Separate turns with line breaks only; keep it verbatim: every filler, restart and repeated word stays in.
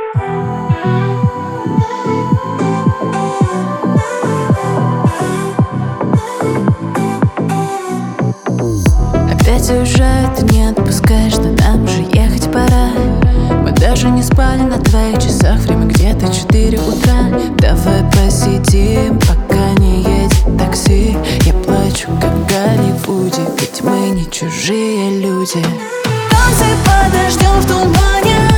Опять уезжает, ты не отпускаешь, но нам же ехать пора. Мы даже не спали на твоих часах, время где-то четыре утра. Давай посидим, пока не едет такси. Я плачу, как в Голливуде, ведь мы не чужие люди.
Танцы под дождем в тумане.